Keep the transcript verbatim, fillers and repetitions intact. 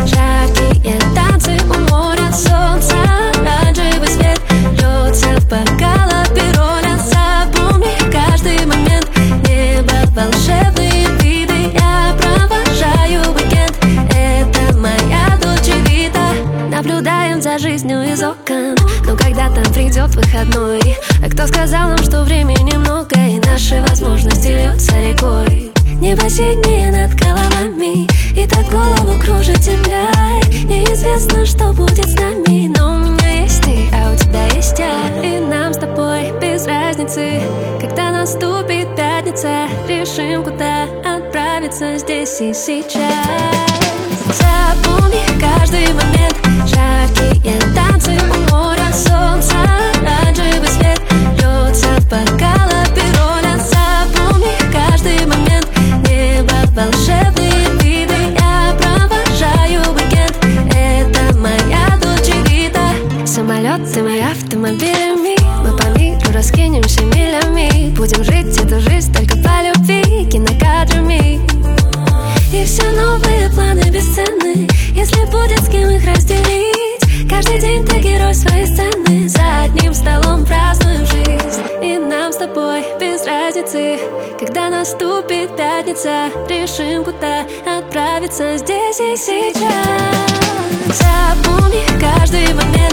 Жаркие танцы у моря, солнце, оранжевый свет льется в бокал апероля. Запомни каждый момент, небо, волшебные виды. Я провожаю уикенд, это моя Дольче Вита. Наблюдаем за жизнью из окон, но когда там придет выходной? А кто сказал нам, что времени много и наши возможности льются рекой? Небо синее над головами, и так голову кружит земля. Неизвестно, что будет с нами, но у меня есть ты, а у тебя есть я. И нам с тобой без разницы, когда наступит пятница, решим, куда отправиться здесь и сейчас. Запомни каждый момент, жаркие танцы у моря, солнце, оранжевый свет льется в бокал апероля. Запомни каждый момент, небо, волшебные виды. Я провожаю уикенд, это моя Дольче Вита. Самолеты, мои автомобилями, мы по миру раскинемся милями. Будем жить эту жизнь только по любви, кинокадрами. И все новые планы бесценны, если будет с кем их разделить. Каждый день ты герой своей сцены, за одним столом празднуем жизнь. И нам с тобой без разницы, когда наступит пятница, решим, куда отправиться здесь и сейчас. Запомни каждый момент,